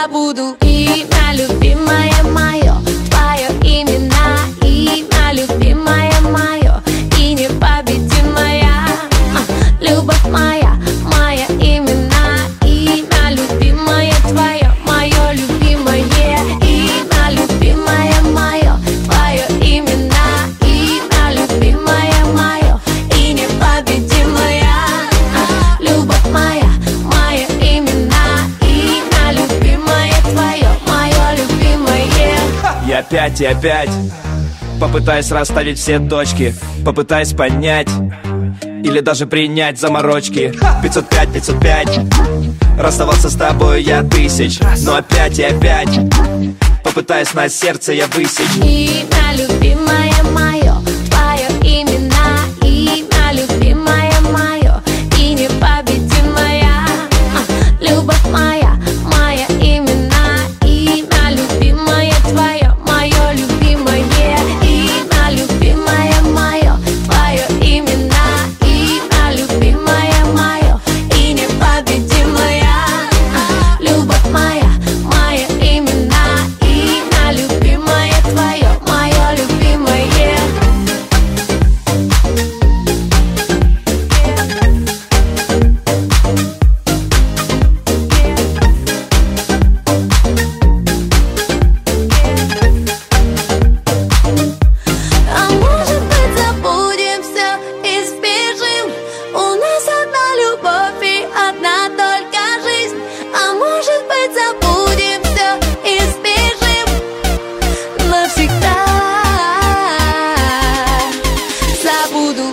забуду. Имя любимое мое, твое имя, имя любимое мое и непобедимая. Любовь моя, моя имена, имя любимое твое, мое любимое. Имя любимое мое, твое имена, имя любимое мое и непобедимая. Любовь моя, моя имена, имя любимое твое, мое любимое. Я опять и опять попытаюсь расставить все точки, попытаюсь понять или даже принять заморочки. 505, 505, расставался с тобой я тысяч, но опять и опять попытаюсь на сердце я высечь. Имя любимое мое, твое имена, имя любимое мое и непобедимая. Любовь моя, моя имена, имя любимое твое, мое любимое. Имя любимое мое, твое имена, имя любимое мое и непобедимая. Любовь моя, моя имена, имя любимое твое, мое любимое. А может быть забудем все и сбежим? У нас одна любовь и одна только жизнь. А может быть забудем все и сбежим навсегда? Забуду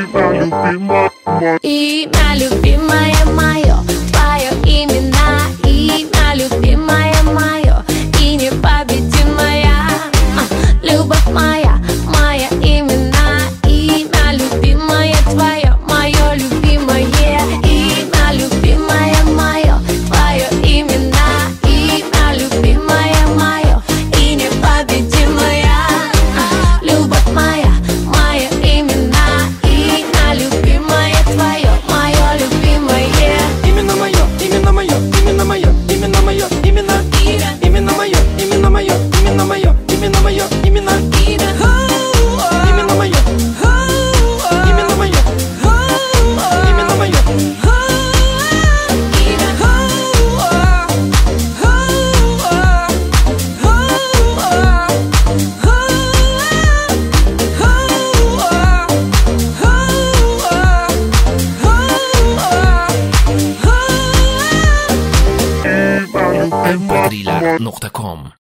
имя любимое мое, твое имена, имя любимое мое и непобедимая. Любовь моя, моя имена, имя любимое твое, мое любимое. Имя любимое мое, твое имена, имя любимое мое и непобедимая. Любовь моя, моя имена, имя любимое твое, мое любимое. Именно мое, именно мое, именно мое, именно мое, именно. Именно мое, именно мое, именно мое, именно мое, именно. Именно мое, именно мое, именно мое. mp3.com